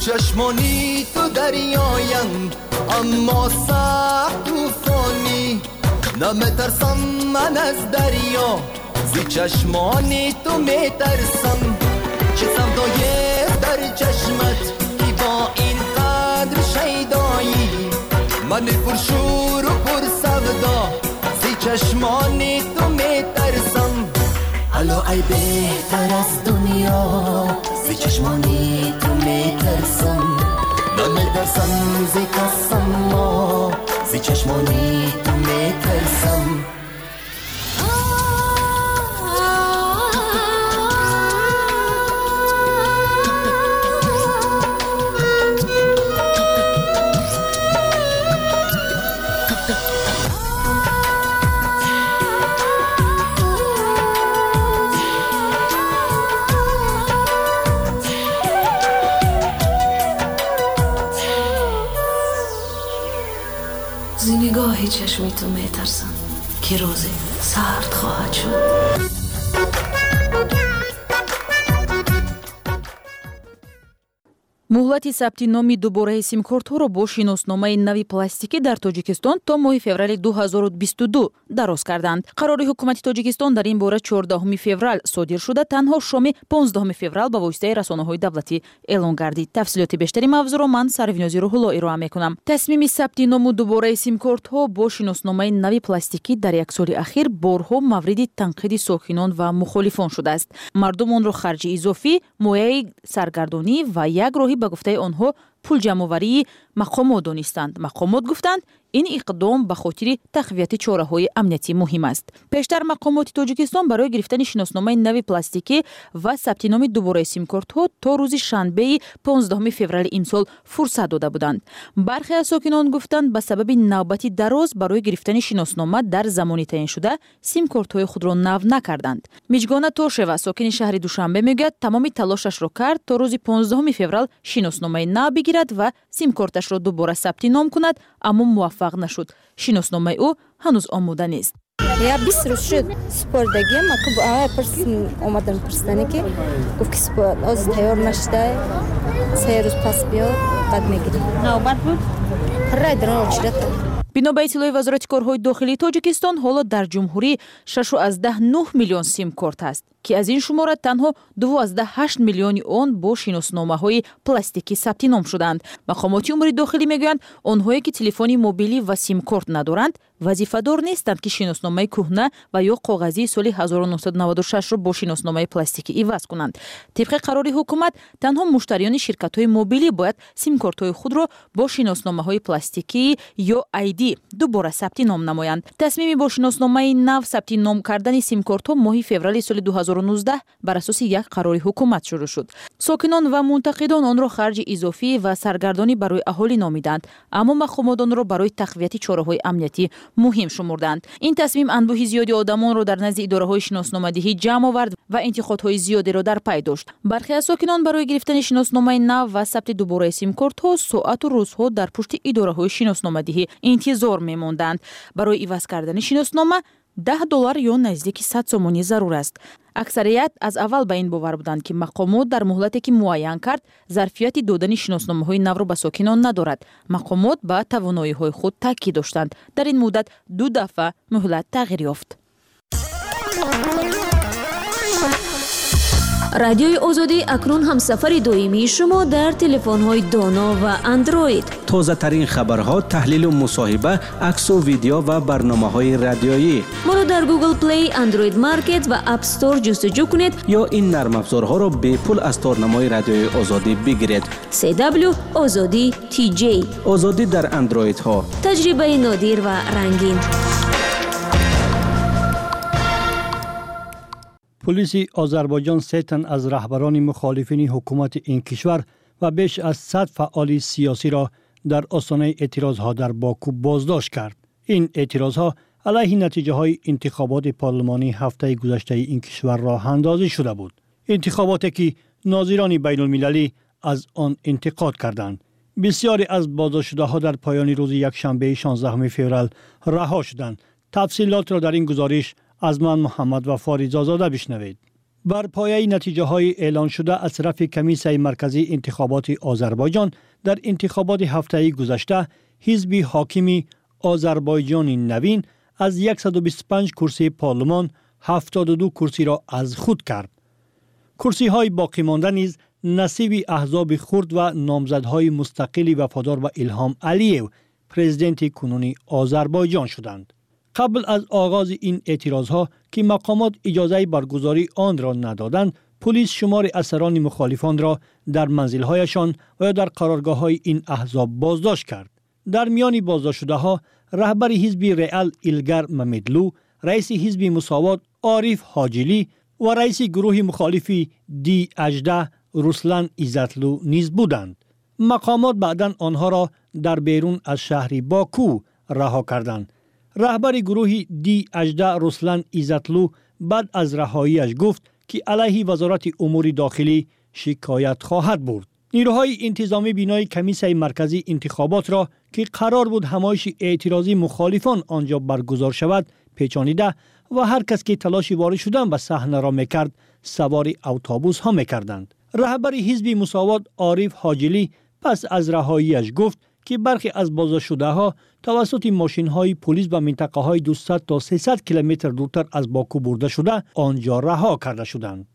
چشمانی تو دریایند اما سخت طوفانی، نمیترسم من از دریا، زی چشمانی تو میترسم. چه سودای در چشمت ای با این قدر شیدایی، من پرشور و پر سودا، زی چشمانی تو میترسم. حالا ای بهتر از دنیا، زی چشمانی تو میترسم. نمیترسم زی کسم ما، زی چشمانی تو میترسم. نگاه چشمی تو میترسم که روزی سرد خواهد شد. مهلتی ثبت نام دوباره سیم-کартҳоро бо шиносномаи нави пластикӣ дар Тоҷикистон то моҳи феврали 2022 дароз карданд. қарори ҳукумати Тоҷикистон дар ин бора 14 феврал содир шуда, танҳо шоми 15 феврал ба воситаи расонаҳои давлатӣ эълон гардид. тафсилоти бештари мавзӯъро ман Сарвинози Рӯҳулло ироа мекунам. тасмими сабти ному дубораи сим-картҳо бо шиносномаи нави пластикӣ дар як соли ахир борҳо мавриди танқиди сокинон ва мухолифон шудааст. Мардум онро харҷи изофӣ, мояи саргардонӣ ва як роҳи ба гуфтаи онҳо пулҷамъоварии мақомот донистанд. мақомот гуфтанд ин иқдом ба хотири тақвияти чораҳои амнияти муҳим аст. пештар мақомоти Тоҷикистон барои гирифтани шиносномаи нави пластикӣ ва сабти номи дубораи сим-картҳо то рӯзи шанбеи 15 феврали имсол фурсат дода буданд. бархе аз сокинон гуфтанд ба сабаби навбати дароз барои гирифтани шиноснома дар замони таъиншуда сим-картҳои худро нав накарданд. Миҷгона Тошева, сокини шаҳри Душанбе, мегӯяд тамоми талошашро кард то рӯзи 15 феврал шиносномаи нав бигирад ва сим-карташро дубора сабти ном кунад, аммо муваффақ нашуд. шиносномаи ӯ ҳанӯз омода нест. Я 20 روز شد سپردگیم اما پرس اومدن پرسیدن که گفت که سپرد از تیار نشده 3 روز پس بیا بعد میگیریم. نوبت بود؟ رای درون چرت. бино ба иттилои вазорати корҳои дохилии Тоҷикистон, ҳоло дар ҷумҳурӣ 6.9 миллион сим-карт аст, ки аз ин шумора танҳо 2.8 миллиони он бо шиносномаҳои пластикӣ сабти ном шудаанд. мақомоти умури дохилӣ мегӯянд, онҳое ки телефони мобилӣ ва сим-карт надоранд, вазифадор нестанд ки шиносномаи кӯҳна ва ё коғазии соли 1996-ро бо шиносномаи пластикӣ иваз кунанд. тибқи қарори ҳукумат, танҳо муштариёни ширкатҳои мобилӣ бояд сим-картҳои худро бо шиносномаҳои пластикӣ ё ID дубора сабти ном намоянд. тасмими бо шиносномаи нав сабти ном кардани сим-картҳо моҳи феврали соли 2019 бар асоси як қарори ҳукумат шурӯъ шуд. сокинон ва мунтақидон онро харҷи изофӣ ва саргардонӣ барои аҳолӣ номиданд, аммо мақомот онро барои тақвияти чораҳои амниятӣ муҳим шумурданд. ин тасмим анбӯҳи зиёди одамонро дар назди идораҳои шиносномадиҳӣ ҷамъ овард ва интиқодҳои зиёдеро дар пай дошт. бархе аз сокинон барои гирифтани шиносномаи нав ва сабти дубораи сим-картҳо соату рӯзҳо дар пушти идораҳои шиносномадиҳӣ интизор мемонданд. барои иваз кардани шиноснома $10 ё наздики 100 сомонӣ зарур аст. аксарият аз аввал ба ин бовар буданд, ки мақомот дар муҳлате ки муайян кард, зарфияти додани шиносномаҳои навро ба сокинон надорад. мақомот ба тавоноиҳои худ таъкид доштанд. дар ин муддат 2 дафъа муҳлат тағйир ёфт. радиои озодӣ акнун ҳамсафари доимии шумо дар телефонҳои доно ва андроид. тозатарин хабарҳо, таҳлилу мусоҳиба, аксу видео ва барномаҳои радиоӣ. моро дар Google Play, Android Market ва App Store ҷустуҷӯ кунед ё ин нармафзорҳоро бепул аз торнамои радиои озодӣ бигиред. CW Озодӣ TJ. озодӣ дар андроидҳо. таҷрибаи нодир ва рангин. پلیس آذربایجان 3 تن از رهبران مخالفین حکومت این کشور و بیش از 100 فعال سیاسی را در آستانه اعتراضها در باکو بازداشت کرد. این اعتراضها علیه نتیجه های انتخابات پارلمانی هفته گذشته این کشور راه اندازی شده بود. انتخاباتی که ناظران بین المللی از آن انتقاد کردند. بسیاری از بازداشت شده ها در پایان روز یکشنبه 16 فوریه رها شدند. تفصیلات را در این گزارش از من محمد و فاریزاده بشنوید. بر پایه نتیجه های اعلان شده از طرف کمیسیون مرکزی انتخابات آذربایجان در انتخابات هفته گذشته، حزب حاکم آذربایجان نوین از 125 کرسی پارلمان 72 کرسی را از خود کرد. کرسی های باقی مانده نیز نصیب احزاب خرد و نامزدهای مستقل وفادار و الهام علیو، پرزیدنت کنونی آذربایجان شدند. قبل از آغاز این اعتراضها که مقامات اجازه برگزاری آن را ندادند، پلیس شمار اسیران مخالفان را در منزل‌هایشان و یا در قرارگاه‌های این احزاب بازداشت کرد. در میان بازداشت شده‌ها رهبر حزب ریال ایلگر ممدلو، رئیس حزب مساوات عارف حاجلی و رئیس گروه مخالفی دی 18 رسلان عزتلو نیز بودند. مقامات بعداً آنها را در بیرون از شهر باکو رها کردند. رهبر گروه دی 18 رسلان عزتلو بعد از رهاییش گفت که علیه وزارت امور داخلی شکایت خواهد برد. نیروهای انتظامی بینای کمیسیون مرکزی انتخابات را که قرار بود همایش اعتراضی مخالفان آنجا برگزار شود پیچانیده و هر کس که تلاش وارد شدن به صحنه را میکرد سوار اتوبوس ها میکردند. رهبر حزب مساوات عارف حاجلی پس از رهاییش گفت که برخی از بازداشت شده ها توسط ماشین های پلیس به منطقه های 200 تا 300 کیلومتر دورتر از باکو برده شده آنجا رها کرده شدند.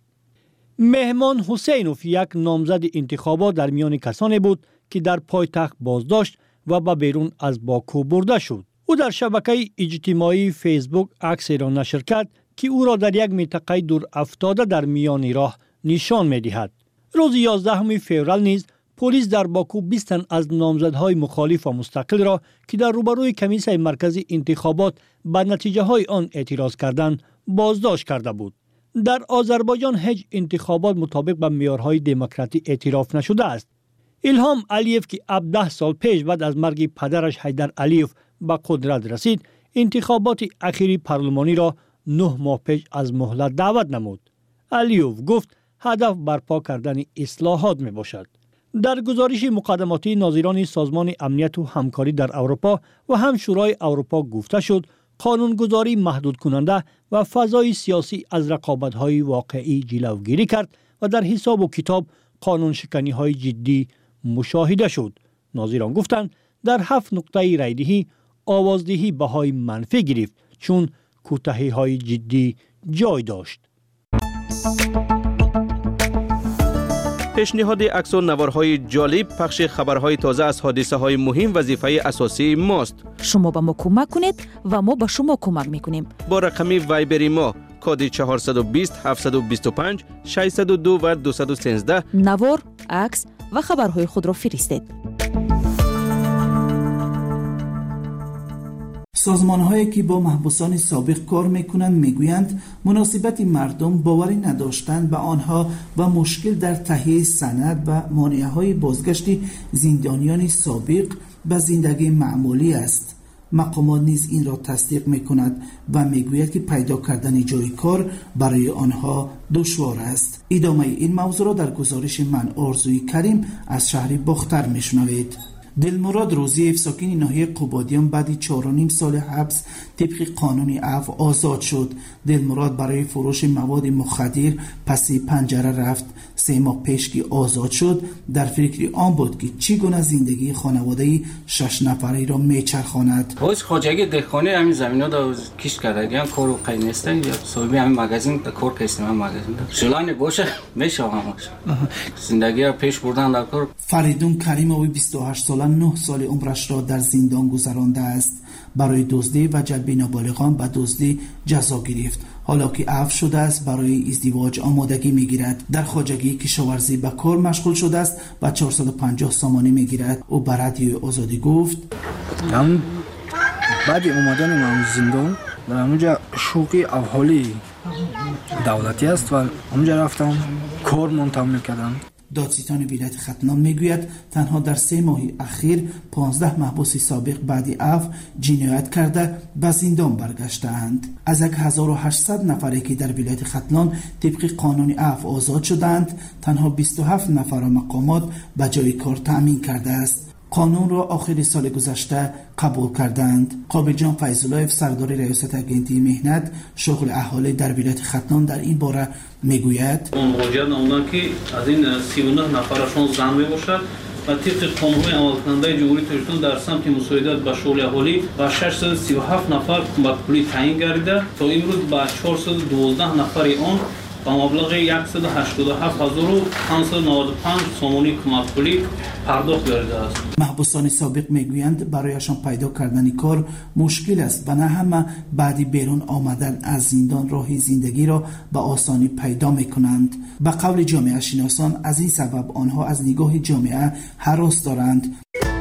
مهمان حسینوف یک نامزد انتخابات در میان کسانی بود که در پایتخت بازداشت و به بیرون از باکو برده شد. او در شبکه اجتماعی فیسبوک عکسی را نشر کرد که او را در یک منطقه دور افتاده در میان راه نشان می‌دهد. روز 11 فوریه نیز پلیس در باکو 20 تن از نامزدهای مخالف و مستقل را که در روبروی کمیسیون مرکزی انتخابات به نتیجه های آن اعتراض کردند بازداشت کرده بود. در آذربایجان هیچ انتخابات مطابق با معیارهای دموکراسی اعتراف نشده است. الهام علیو که 17 سال پیش بعد از مرگ پدرش حیدر علیو به قدرت رسید، انتخابات اخیری پارلمانی را 9 ماه پیش از مهلت دعوت نمود. علیو گفت هدف برپا کردن اصلاحات می باشد. در گزارش مقدماتی ناظران سازمان امنیت و همکاری در اروپا و هم شورای اروپا گفته شد قانونگذاری محدود کننده و فضای سیاسی از رقابت‌های واقعی جلوگیری کرد و در حساب و کتاب قانون شکنی‌های جدی مشاهده شد. ناظران گفتند در 7 نقطه رایدهی آوازدهی بهای منفی گرفت چون کوتاهی‌های جدی جای داشت. پیشنهاد عکس و نوارهای جالب، پخش خبرهای تازه از حادثه‌های مهم وظیفه اساسی ماست. شما به ما کمک کنید و ما به شما کمک میکنیم. با رقم وایبر ما کد 420 725 602 و 213 نوار، عکس و خبرهای خود را فرستید. سازمان‌هایی که با محبوسان سابق کار می‌کنند می‌گویند مناسبت مردم باوری نداشتند به آنها و مشکل در تهیه سند و مانع‌های بازگشت زندانیان سابق به زندگی معمولی است. مقامات نیز این را تصدیق می‌کند و می‌گوید که پیدا کردن جای کار برای آنها دشوار است. ادامه این موضوع را در گزارش من آرزوی کریم از شهر باختر می‌شنوید. دلمراد روزیف ساکن ناحیه قبادیان بعد 4.5 سال حبس طبق قانون عفو آزاد شد. دلمراد برای فروش مواد مخدر پس پنجره رفت. 3 ماه پیش که آزاد شد در فکر آن بود که چگونه زندگی خانواده 6 نفره را میچرخاند. باز خواجگی دهخانه همین زمینا دا کیش کرده کارو قینسته یا صاحب همین مغازین کار کردم همین مغازین شلان باشه میشه همش زندگی را پیش بردن در کار. فریدون کریموی 28 ساله 9 سال عمرش را در زندان گذرانده است. برای دزدی و جلب نابالغان به دزدی جزا گرفت. حالا که عفو شده است برای ازدواج آمادگی میگیرد. در خواجگی کشاورزی به کار مشغول شده است و 450 سامانی میگیرد. او به رادیو آزادی گفت هم بعد اومدن من زندان در همونجا شوقی احوالی دولتی است و همونجا رفتم کار منتظم میکردم. دادستان ولایت ختلان میگوید تنها در 3 ماه اخیر 15 محبوس سابق بعد عفو جنایت کرده به زندان برگشتند. از 1800 نفری که در ولایت ختلان طبق قانون عفو آزاد شدند تنها 27 نفر مقامات به جای کار تأمین کرده است. قانون را آخر سال گذشته قبول کردند. قابل جان فیض‌الله‌یف سردار ریاست اگنتی مهنت شغل اهالی در ولایت ختلان در این باره میگوید مراجعه نمودند که از این 39 نفرشون زن میباشد و طبق قانون‌های عملکننده جمهوری تاجیکستان در سمت مساعدت به شغل اهالی و 637 نفر کمک پولی تعیین گردیده تا امروز به 412 نفر آن با مبلغ 187,595 سومونی کمک پولی پرداخت گردیده است. محبوسان سابق میگویند برایشان پیدا کردن کار مشکل است و نه همه بعد بیرون آمدن از زندان راه زندگی را به آسانی پیدا میکنند. به قول جامعه شناسان از این سبب آنها از نگاه جامعه هراس دارند.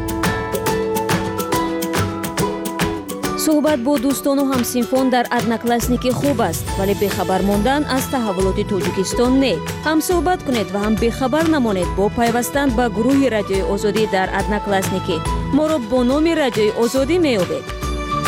صحبت با دوستان و همسنفان در одноклассники خوب است ولی بخبر ماندن از تحولات تاجیکستان نه. هم صحبت کنید و هم بخبر نمانید با پیوستن به گروه رادیوی آزادی در одноклассники. ما را با نام رادیوی آزادی میابید.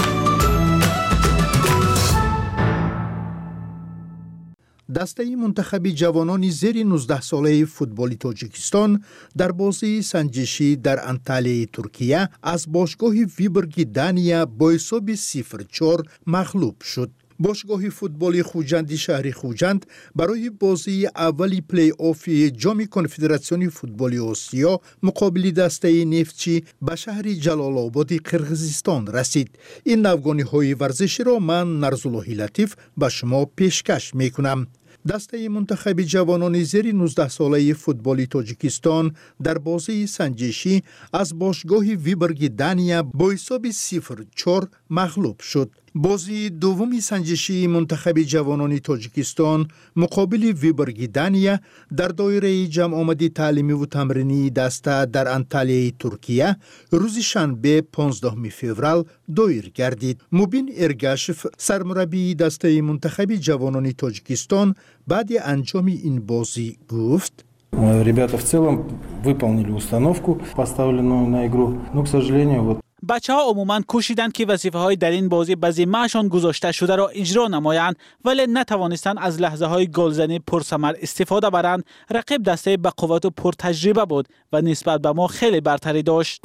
دسته منتخب جوانان زیر 19 ساله فوتبال تاجیکستان در بازی سنجشی در انطالیه ترکیه از باشگاه ویبرگ دانیا با حساب 0-4 مغلوب شد. باشگاه فوتبال خوجند شهر خوجند برای بازی اولی پلی آف جام کنفدراسیون فوتبال آسیا مقابل دسته نفتچی به شهر جلال آباد قرقیزستان رسید. این نوگانی‌های ورزشی را من نرزالله لطیف به شما پیشکش میکنم. دسته منتخب جوانان زیر 19 ساله فوتبال تاجیکستان در بازی سنجشی از باشگاه ویبرگ دانیا با حساب 0-4 مغلوب شد. بازی دومی سنجشی منتخب جوانان تاجیکستان مقابل ویبرگ دانیا در دایره جمع آمدی تعلیمی و تمرینی دسته در انطالیه ترکیه روز شنبه 15 فوریه دایر گردید. مبین ارگاشف سرمربی دسته منتخب جوانان تاجیکستان بعد انجام این بازی گفت: Ребята в целом выполнили установку, поставленную на игру, но, к сожалению, вот بچه‌ها عموماً کوشیدند که وظیفه‌های در این بازی به ذمه‌شان گذاشته شده را اجرا نمایند ولی نتوانستند از لحظه‌های گلزنی پرثمر استفاده برند. رقیب دسته با قوت و پرتجربه بود و نسبت به ما خیلی برتری داشت.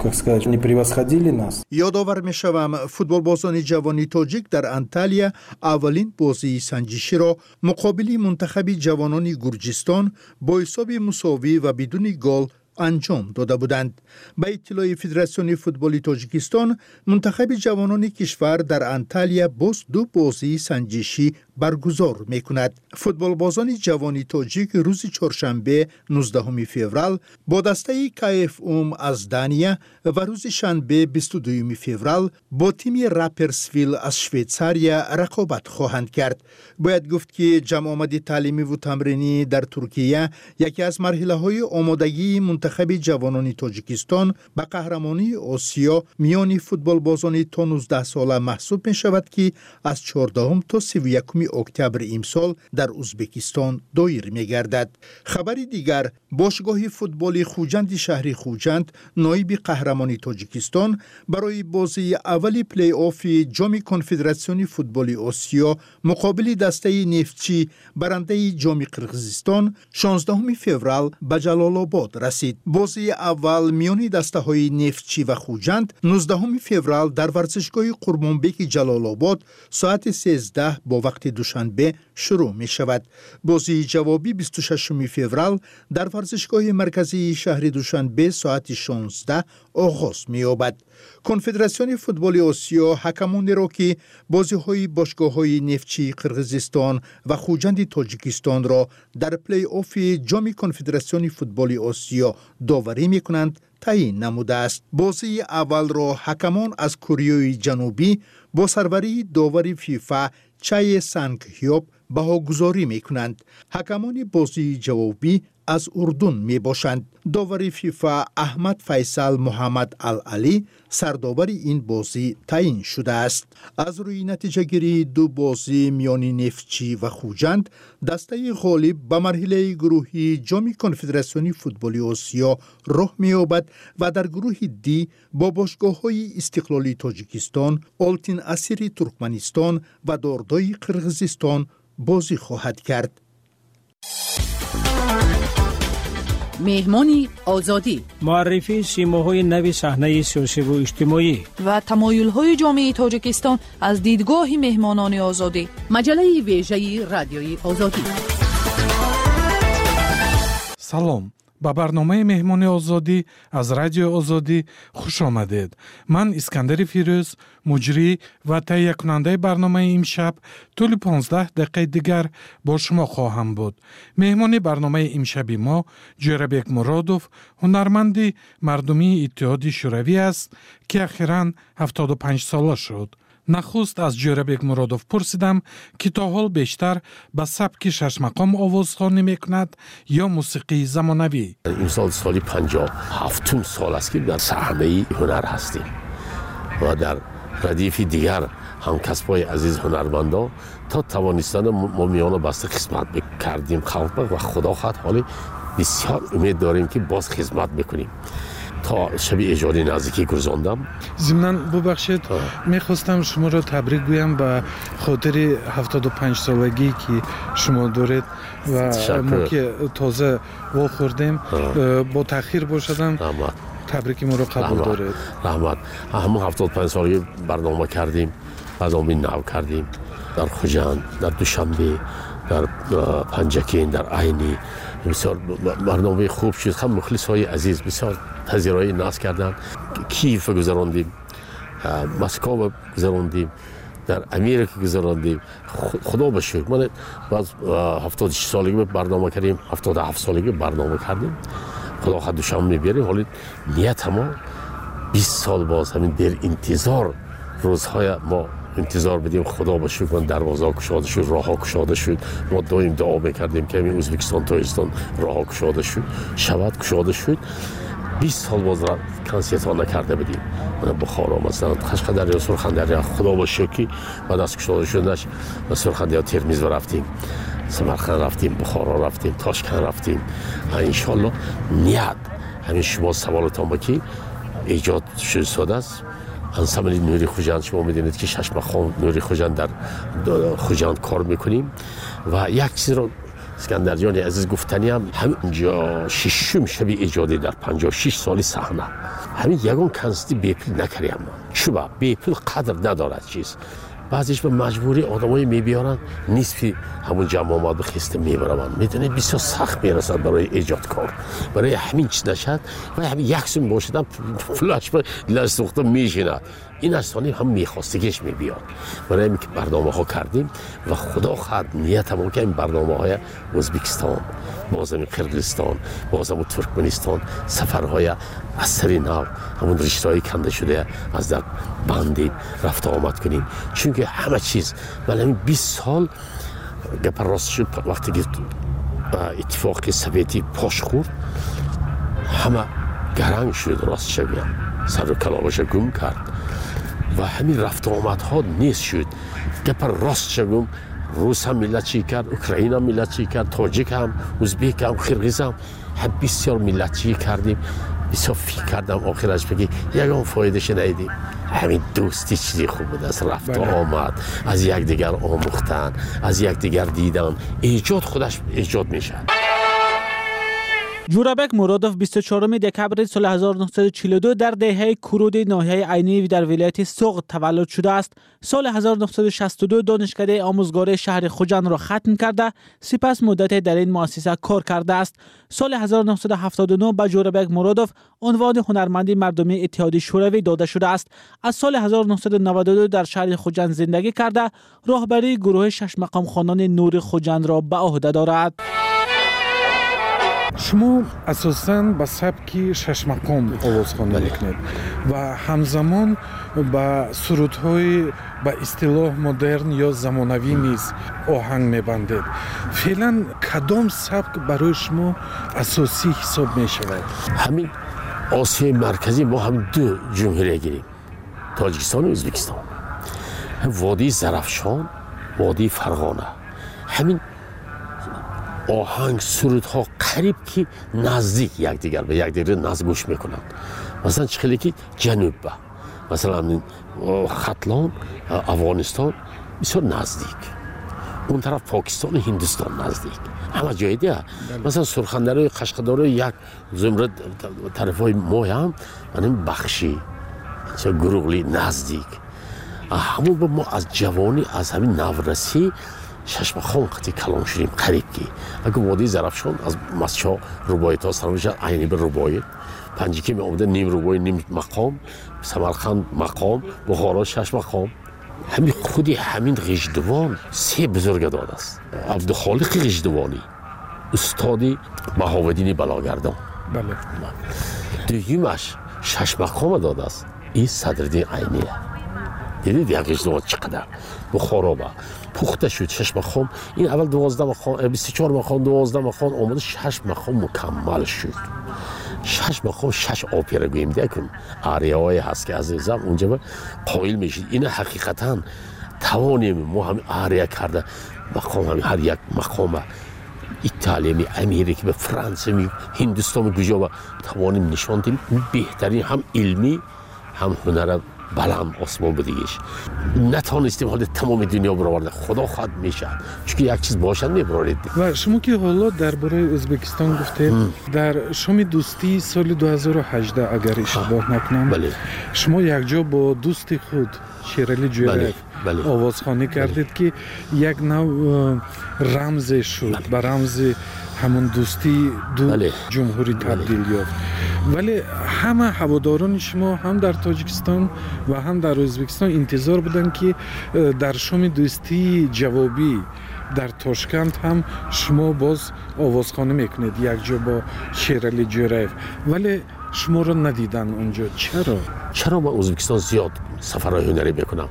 یادآور می‌شوم فوتبال بازان جوانی تاجیک در انطالیا اولین بازی سنجشی را مقابل منتخب جوانان گرجستان با حساب مساوی و بدون گل انجام داده بودند. به اطلاع فدراسیون فوتبال تاجیکستان منتخب جوانان کشور در انطالیا باز دو بازی سنجشی برگزار میکند. فوتبال بازان جوانی تاجیک روز چهارشنبه 19 فوریه با دسته کیف از دانیا و روز شنبه 22 فوریه با تیم رپرسویل از شویتزاریا رقابت خواهند کرد. باید گفت که جمع آمدی تعلیمی و تمرینی در ترکیه یکی از مرحله‌های آمادگی منتخب جوانان تاجیکستان به قهرمانی آسیا میان فوتبال بازان تا 19 ساله محسوب می شود که از 14 تا 31 اکتبر امسال در ازبکستان دایر می گردد. خبری دیگر، باشگاه فوتبال خوجند شهر خوجند نایب قهرمان تاجیکستان برای بازی اولی پلی آف جام کنفدراسیون فوتبال آسیا مقابل دسته نفتچی برنده جام قرقیزستان 16 فوریه به جلال آباد رسید. بازی اول میان دسته های نفتچی و خوجند 19 فوریه در ورزشگاه قربانبک جلال آباد ساعت 13 با وقت دوشنبه شروع می شود. بازی جوابی 26 فوریه در ورزشگاه مرکزی شهر دوشنبه ساعت 16 آغاز می یابد. کنفدراسیون فوتبال آسیا حکمان را که بازی های باشگاه های نفتچی قرقیزستان و خوجند تاجیکستان را در پلی آف جام کنفدراسیون فوتبال آسیا داوری می کنند تعیین نموده است. بازی اول را حکمان از کره جنوبی با سروری داور فیفا چای سانگ هیوب بهاگذاری می کنند. حکمان بازی جوابی از اردن می باشند. داور فیفا احمد فیصل محمد العلی سرداور این بازی تعیین شده است. از روی نتیجه گیری دو بازی میان نفتچی و خوجند دسته غالب به مرحله گروهی جام کنفدراسیون فوتبال آسیا راه می‌یابد و در گروه دی با باشگاه‌های استقلالی تاجیکستان، آلتین اسیری ترکمنستان و داردای قرقیزستان بازی خواهد کرد. مهمان آزادی، معرفی سیماهای نوی صحنه سیاسی و اجتماعی و تمایل‌های جامعه تاجیکستان از دیدگاه مهمانان آزادی. مجله ویژه رادیوی آزادی. سلام، با برنامه مهمان آزادی از رادیو آزادی خوش آمدید. من اسکندر فیروز، مجری و تهیه کننده برنامه امشب، طول 15 دقیقه دیگر با شما خواهم بود. مهمان برنامه امشبی ما جورابک مرادوف، هنرمندی مردمی اتحاد شوروی است که اخیراً 75 ساله شد. نخست از جورابک مرادوف پرسیدم که تا حال بیشتر به سبک شش مقام آوازخوانی میکند یا موسیقی زمانوی. این سالی 57 سال است که در صحنه هنر هستیم و در ردیف دیگر هم کسبای عزیز هنرمندان تا توانستن ما میان بسته خدمت کردیم خلق و خدا خواهد حالی بسیار امید داریم که باز خدمت بکنیم. تا شب ایجادی نزدیکی گذراندم. ضمناً ببخشید میخواستم شما را تبریک گویم به خاطر 75 سالگی که شما دارید و ما که تازه وا خوردیم با تأخیر باشدم تبریک ما را قبول دارید. رحمت. همون 75 سالگی برنامه کردیم، برنامه نو کردیم در خوجند، در دوشنبه، در پنجکین، در عینی. بسیار برنامه خوب شد. هم مخلص های عزیز بسیار پذیرایی ناز کردن. کیف گذراندیم، مسکو گذراندیم، در امریکا گذراندیم. خدا بشکر من باز 76 سالگی برنامه کردیم، 77 سالگی برنامه کردیم. خدا خود دوشنبه میبریم. حالی نیت ما 20 سال باز همین در انتظار روزهای ما انتظار بدیم. خدا باشد من دروازه گشاده شد، راه گشاده شد. ما دائم دعا میکردیم که همین ازبکستان تاجیکستان راه گشاده شد، شود گشاده شد. 20 سال باز را کنسیت ها نکرده بدیم. من بخارا مثلا قشقدریا، سرخندریا، خدا باشد که بعد از گشاده شدنش و سرخندریا ترمیز رفتیم، سمرقند رفتیم، بخارا رفتیم، تاشکند رفتیم. ان شاء الله نیت همین شما سوالتان با که ایجاد شده است. انسامبل نوری خوجند شما میدونید که شش مقام نوری خوجند در خوجند کار میکنیم و یک چیز رو اسکندر جان عزیز گفتنی هم همینجا ششم شب ایجادی در 56 سالی صحنه همین یگان کنستی بیپل نکردیم. چوبا بیپل قدر ندارد چیز. بعضیش به مجبوری آدمایی میبیارن نصفی همون جمع آمد بخسته میبرن. میدونید بسیار سخت میرسد برای ایجاد کار. برای همین چیز نشد و همین یک سوم باشدن فلاش به لسوخته میشینه. این اصلا هم میخواستگیش میبیاد. برای همین که برنامه ها کردیم و خدا خواهد نیتمون که این برنامه های ازبکستان، بازم قرقیزستان، بازم ترکمنستان، سفرهای اثری نو، همون رشته‌های کنده شده از در بندی رفت آمد کنیم. چون که همه چیز ولی همین 20 سال گپ راست شد. وقتی که اتفاق سویتی پاش خورد همه گرنگ شد. راست شویم سر و کلابش گم کرد و همین رفت آمدها نیست شد. گپ راست شویم روس هم ملت چی کرد، اوکراین هم ملت چی کرد، تاجیک هم، ازبک هم، قرقیز هم بسیار ملت چی کردیم. بسیار فکر کردم آخرش بگی یکم فایدهش ندیدیم. همین دوستی چیزی خوب بود از رفت آمد، از یک دیگر آموختن، از یک دیگر دیدن. ایجاد خودش ایجاد میشه. جورابک مرادوف 24 دکبر سال 1942 در دهه کرود ناحیه عینی در ولایت سوغد تولد شده است. سال 1962 دانشکده آموزگار شهر خوجند را ختم کرده، سپس مدت در این مؤسسه کار کرده است. سال 1979 به جورابک مرادوف عنوان هنرمند مردمی اتحاد شوروی داده شده است. از سال 1992 در شهر خوجند زندگی کرده، راهبری گروه شش مقام خوانان نور خوجند را به عهده دارد. شما اساساً به سبک شش مقام آوازخوانی میکنید و همزمان با سرودهای به اصطلاح مدرن یا زمانوی نیز آهنگ میبندید. فعلا کدام سبک برای شما اساسی حساب میشود؟ همین آسیای مرکزی ما هم دو جمهوری گیریم، تاجیکستان و ازبکستان. وادی زرافشان، وادی فرغانه. همین آهنگ سرودها قریب که نزدیک یکدیگر به یکدیگر نزدیک میکنند. مثلا چخیلی که جنوب با مثلا ختلان افغانستان بسیار نزدیک، اون طرف پاکستان و هندوستان نزدیک. همه جای دیگه مثلا سرخندرای قشقدار یک زمره طرفای ما هم من بخشی چه گروگلی نزدیک همون با ما از جوانی از همین نورسی ششم خان قطعی کلام شدیم قریب کی اگه وادی زرفشان از مسچا روبایت ها سرمش عینی به روبایت پنجکی می آمده نیم روبای نیم مقام سمرقند مقام بخارا شش مقام همین خودی همین غیجدوان سه بزرگ داده است عبدالخالق غیجدوانی استادی بهاودین بلاگردان بله دویمش شش مقام داده است این صدرالدین عینیه دیدید یک غیجدوان چقدر بخارا با پخته شد 6 مقام این اول 12 مقام 24 مقام 12 مقام اومد 6 مقام مکمل شد 6 مقام 6 اپرا گویم دیگه آریاهای هست که عزیزم اونجا قائل میشید این حقیقتا توانیم ما هم آریا کرده مقام هم هر یک مقام ایتالیا امریکا فرانسه هندوستان کجا توانیم نشان دهیم بهترین هم علمی هم هنر بلند آسمان بدیش نتونستیم حال تمام دنیا برآورده خدا خواهد میشه چون یک چیز باشد میبرید و شما که حالا درباره ازبکستان گفتید در شام دوستی سال 2018 اگر اشتباه نکنم بله. شما یک جا با دوست خود شیرالی جویرف بله. آوازخوانی کردید که یک نوع رمز شد به رمز همون دوستی دو جمهوری تبدیل یافت ولی همه هواداران شما هم در تاجیکستان و هم در ازبکستان انتظار بودن که در شام دوستی جوابی در تاشکند هم شما باز آوازخوانی میکنید یک جا با شیرالی جویرف ولی شما رو ندیدن اونجا چرا من ازبکستان زیاد سفرهای هنری میکنم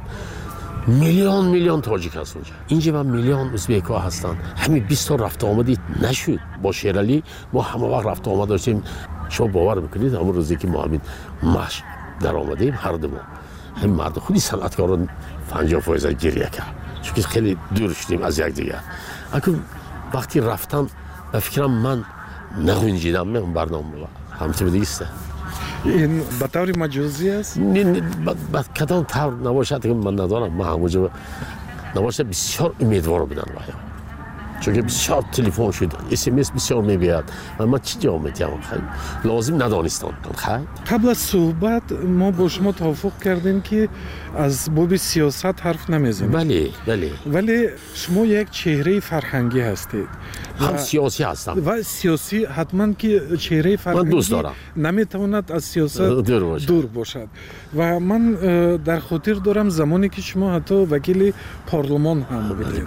میلیون تاجیک هست اونجا اینجا من میلیون ازبک ها هستن همین 20 تا رفت آمدی نشد با شیرالی ما همه وقت رفت آمد داشتیم شما باور میکنید همون روزی که ما همین مش در آمدیم هر دو ما همین مرد خودی صنعتکاران 50% گریه کرد چون خیلی دور شدیم از یک دیگر اگه وقتی رفتم به فکرم من نگنجیدم من برنامه همچه دیگه است این به طور مجازی است؟ نه کدام طور نباشد که من ندارم من همونجا نباشد بسیار امیدوار بودن باید چون که بسیار تلفن شد SMS بسیار میبید و من چی جواب میدم لازم ندانستم قبل از صحبت ما با شما توافق کردیم که از باب سیاست حرف نمیزنیم بله ولی شما یک چهره فرهنگی هستید هم سیاسی هستم و سیاسی حتما که چهره فرهنگی من دوست دارم نمیتواند از سیاست دور باشد و من در خاطر دارم زمانی که شما حتی وکیل پارلمان هم بودید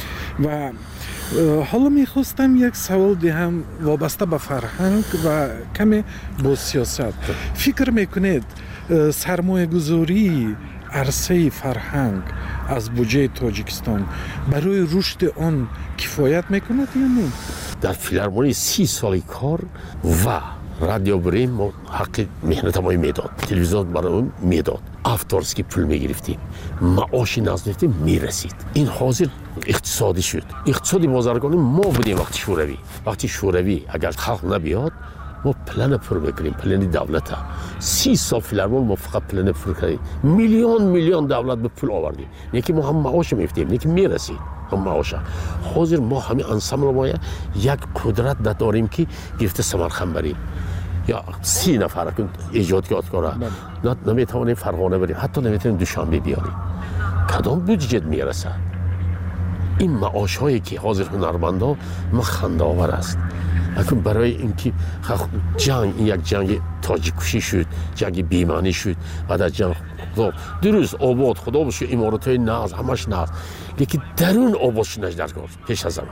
و حالا میخواستم یک سوال دهم وابسته به فرهنگ و کمی با سیاست فکر میکنید سرمایه گذاری عرصه فرهنگ از بودجه تاجیکستان برای رشد آن کفایت میکند یا نه؟ در فیلارمونی 30 سال کار و رادیو بریم ما حق مهنت ما میداد تلویزیون برای میداد افتارسکی پول میگرفتیم معاشی ناز گرفتیم میرسید این حاضر اقتصادی شد اقتصادی بازرگانی ما بودیم وقتی شوروی اگر خلق نبیاد ما پلن پر میکنیم پلن دولت 30 سال فیلارمون ما فقط پلن پر کردیم میلیون دولت به پول آوردیم یکی ما هم معاش میفتیم یکی میرسید هم معاش حاضر ما همین انسامبل ما یک قدرت نداریم که گرفته سمرقند بریم یا 30 نفر که ایجادگاه نمیتوانیم فرغانه بریم حتی نمیتونیم دوشنبه بیاریم کدام بودجه میرسه این معاش هایی که حاضر هنرمندا ما خنده آور است اکنون برای اینکه جنگ این یک جنگ تاجیک کشی شد جنگ بیمانی شد بعد از جنگ درست آباد خدا بشه امارات های ناز همش ناز لیکن درون آباد شدنش در کار پیش از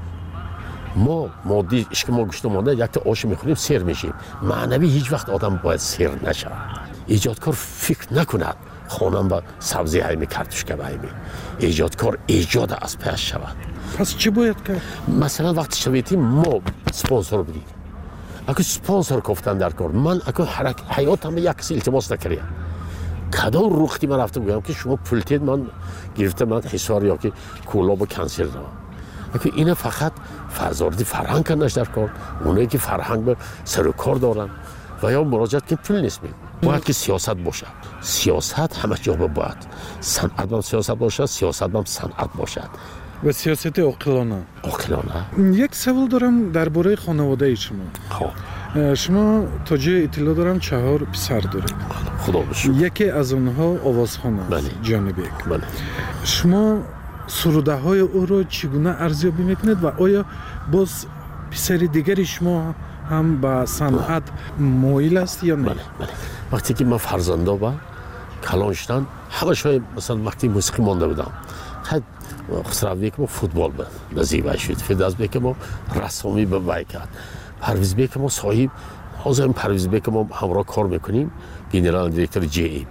ما مادی اشک ما گوشت مانده یک تا آش میخوریم سیر میشیم معنوی هیچ وقت آدم باید سیر نشه ایجادکار فکر نکند خانم با سبزی هایمی کارتوشکا هایمی ایجادکار ایجاد از پیش شود پس چی باید کرد؟ مثلا وقتی شویدیم ما سپانسر بدیم اگه سپانسر گفتن در کار من اگه حیاتم یک کسی التماس نکردم کدام رختی من رفتم گفتم که شما پولتید من گرفتم من حسار یا که کولا با کنسل دارم اگه اینا فقط فضاردی فرهنگ کردنش در کار اونایی که فرهنگ به سر و کار دارن و یا مراجعت که پول نیست باید که سیاست باشه سیاست همه جا باید صنعت هم سیاست باشد سیاست هم صنعت باشد و سیاست عاقلانه. یک سوال دارم درباره خانواده شما. شما تا جای اطلاع دارم 4 پسر دارید. خدا بشکر. یکی از اونها آوازخوان است. جانبک. شما سروده های او را چگونه ارزیابی میکنید و آیا باز پسر دیگری شما هم به صنعت مایل است یا نه؟ وقتی که من فرزنده با کلان شدن همه شوی مثلا وقتی موسیقی مانده بودم خیلی خسرو بیک ما فوتبال بود نزیبه شد فیداز بیک ما رسامی به وای کرد پرویز بیک ما صاحب حاضر پرویز بیک ما همراه کار میکنیم گنرال دیرکتور جی ای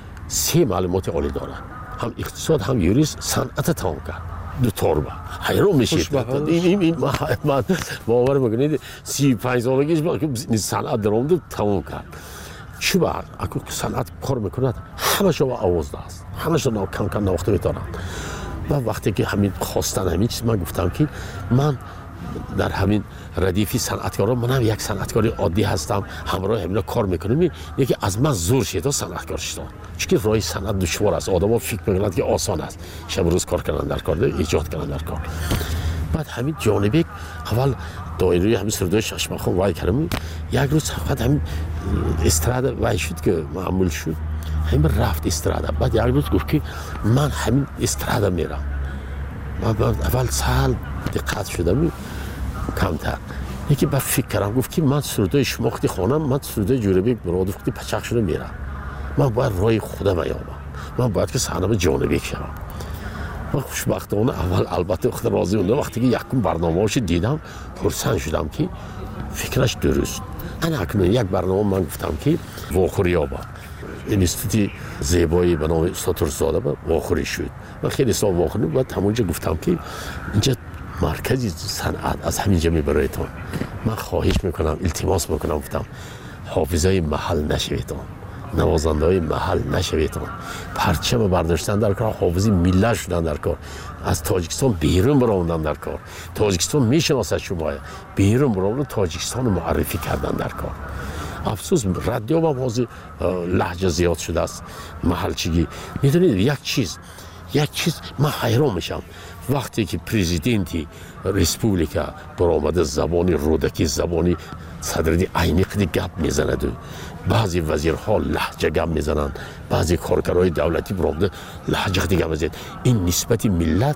3 معلومات عالی داره هم اقتصاد هم یوریست صنعت تمام کرد دو توربه حیران میشید این من باور میکنید 35 سالگیش با صنعت درآمد تمام کرد چی بعد اگه صنعت کار میکند همه شو آواز داشت همه شو کم کم نواخته میتونن و وقتی که همین خواستن همین چیز من گفتم که من در همین ردیفی صنعتکارا منم یک صنعتکار عادی هستم همراه همینا کار میکنیم یکی از من زور شد تا صنعتکار شدم چون راه صنعت دشوار است آدم‌ها فکر میکنند که آسان است شب روز کار کردن در کار ایجاد کردن در کار بعد همین جانبک اول دایره همین سردای ششمخان وای کردم یک روز فقط همین استراده وای شد که معمول شد همین رفت استراده بعد یک روز گفت که من همین استراده میرم من اول سال دقت شدم کمتر یکی با فکر کردم گفت که من سردای شماختی خانم من سردای جوربک برادر وقتی پچق شده میرم من باید رای خودم ایامم من باید که صحنه جانبک شوم من خوشبختانه اول البته وقت راضی موندم وقتی که یکم برنامه‌اش دیدم خرسند شدم که فکرش درست انا اکنون یک برنامه من گفتم که واخوری آباد انستیتوت زیبایی به نام استاد رضاده با واخوری شد من خیلی سال واخوری بعد همونجا گفتم که اینجا مرکزی صنعت از همینجا میبرایتون من خواهش میکنم التماس میکنم گفتم حافظای محل نشویتون نوازنده های محل نشویتون پرچم برداشتن در کار حافظی ملت شدن در کار از تاجیکستان بیرون براوندن در کار تاجیکستان میشناسد شما بیرون براوندن تاجیکستان معرفی کردن در کار افسوس رادیو هم حاضر لهجه زیاد شده است محلچگی میدونید یک چیز من حیران میشم وقتی که پرزیدنتی ریسپوبلیکا برآمده زبانی رودکی زبانی صدر عینی قدی گپ میزند بعضی وزیرها لهجه گپ میزنند بعضی کارگرای دولتی برآمده لهجه قدی گپ میزنند این نسبت ملت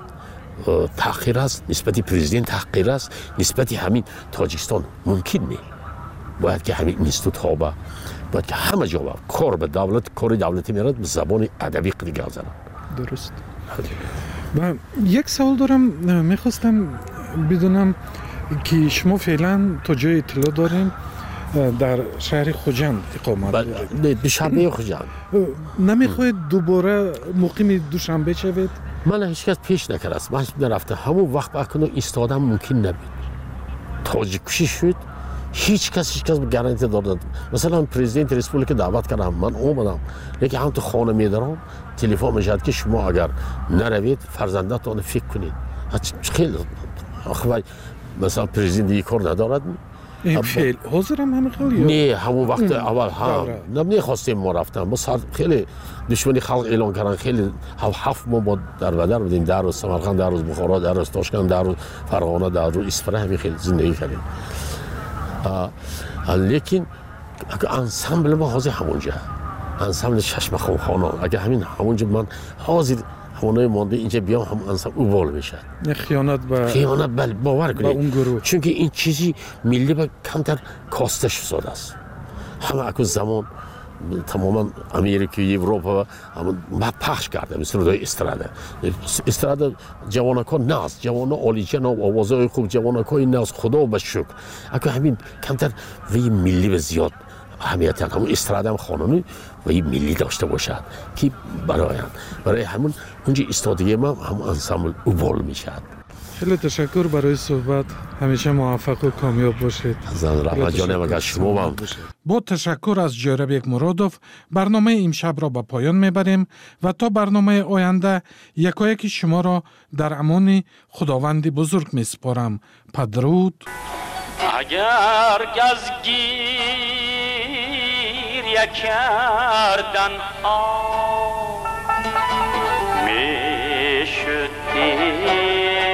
تحقیر است نسبت پرزیدنت تحقیر است نسبت همین تاجیکستان ممکن نیست باید که همین اینستیتوت ها باید که همه جا کار به دولت کار دولتی میرد به زبان ادبی قدی گپ زنند درست و یک سوال دارم میخواستم بدونم که شما فعلا تا جای اطلاع داریم در شهر خوجند اقامت دارید به شهر خوجند نمیخواید دوباره مقیم دوشنبه شوید؟ من هیچ کس پیش نکرده است من نرفته همون وقت اکنون ایستادم ممکن نبود تاجیکوشی شد هیچ کس گارانتی داد مثلا پرزیدنت ریسپوبلیک دعوت کردم من اومدم لیکن هم تو خانه میدارم تلفن میشد که شما اگر نروید فرزندتون فکر کنید خیلی آخه مثلا پرزیدنت یک کار ندارد این فعل حاضرم همه خیلی نه همون وقت اول هم نمیخواستیم ما رفتم ما خیلی دشمنی خلق اعلان کردن خیلی 7 ماه با در بدر بودیم در روز سمرقند در روز بخارا در روز تاشکند در روز فرغانه در روز اصفهان همین خیلی زندگی کردیم لیکن انسامبل ما حاضر همونجا انسامبل چشمخان خانان اگه همین همونجا من حاضر همونای مانده اینجا بیام هم انسامبل اوبال میشد خیانت بله باور کنید چون که این چیزی ملی با کمتر کاستش شده است همه اکو زمان تماما امریکا اروپا ما پخش کرده مثل روی استراده جوانکان ناز جوانا عالی جناب آوازهای خوب جوانکای ناز خدا به شکر اگه همین کمتر وی ملی به زیاد اهمیت همون استراده هم خانونی وی ملی داشته باشد که برای همون اونجا استادگی ما هم انسامبل اوبال میشد خیلی تشکر برای صحبت همیشه موفق و کامیاب باشید با تشکر از جوربک مرادوف برنامه امشب را به پایان میبریم و تا برنامه آینده یکایک شما را در امان خداوند بزرگ میسپارم پدرود اگر گزگیر کردن میشد شدی